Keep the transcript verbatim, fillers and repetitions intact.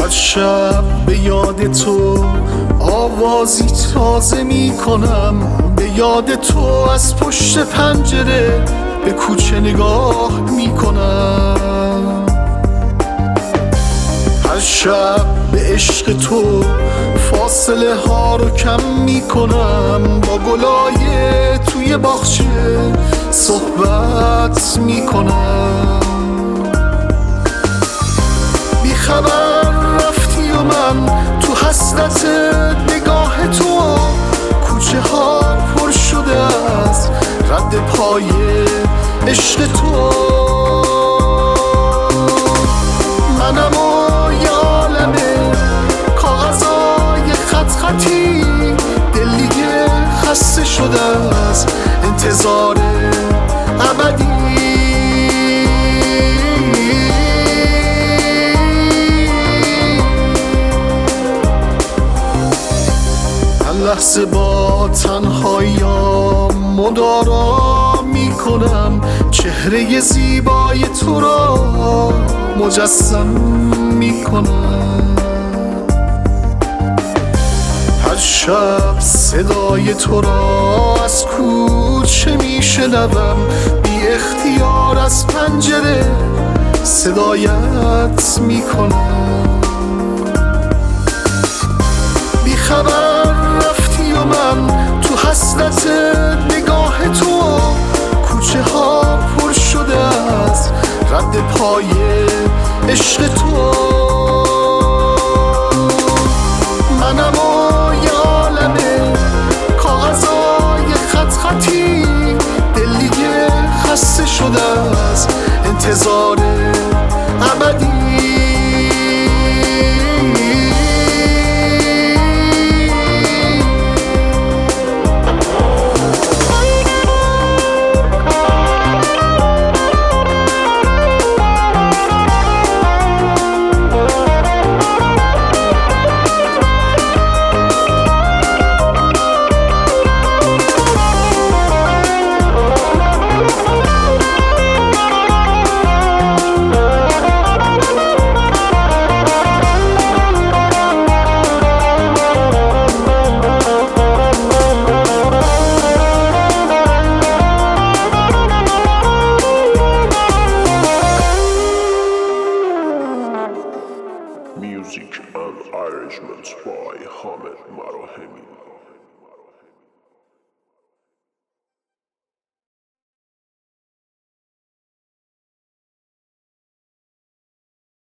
هر شب به یاد تو آوازی تازه می کنم، به یاد تو از پشت پنجره به کوچه نگاه می کنم. هر شب به عشق تو فاصله ها رو کم می کنم، با گلای توی باغچه صحبت می کنم. بی خبر رفتی و من تو حسرت نگاه تو، کوچه ها پر شده از رد پای عشق تو. منم و یه عالمه کاغذای خط خطی، دل دیگه خسته شده از انتظار ابدی. لحظه با تنهاییام مدارا می کنم، چهره زیبای تو را مجسم می کنم. هر شب صدای تو را از کوچه می شنوم، بی اختیار از پنجره صدایت می کنم. بی خبر رفتی و من تو حسرت نگاه تو، کوچه ها پر شده از رد پای عشق تو. منم و یه عالمه کاغذای خط خطی، دل دیگه خسته شده از انتظار ابدی. Music and arrangements by Hamed Marahemi.